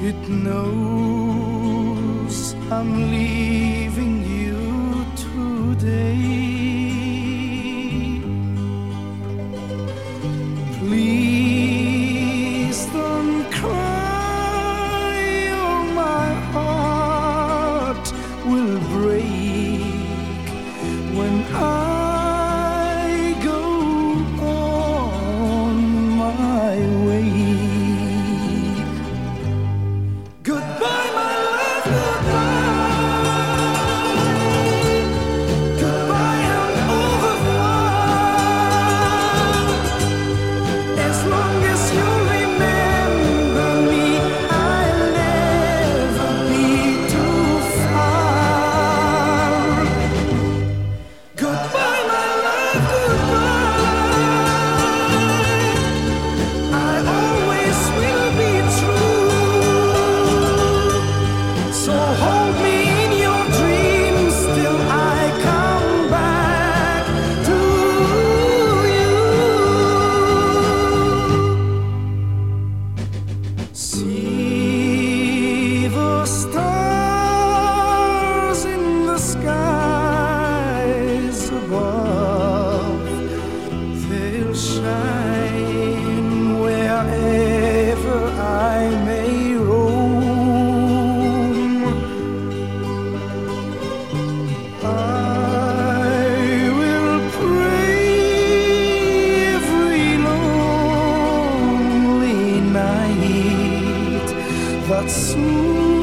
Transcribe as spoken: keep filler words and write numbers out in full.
It knows I'm leaving you today. Please don't cry, or my heart will break when I go on my way. Goodbye, my love, goodbye. Goodbye and au revoir. As long as you remember me, I'll never be too far. Goodbye, my love, goodbye. I always will be true. So hold me in your dreams till I come back to you. See the stars in the skies above. They'll shine wherever I may roam. I will pray every lonely night that soon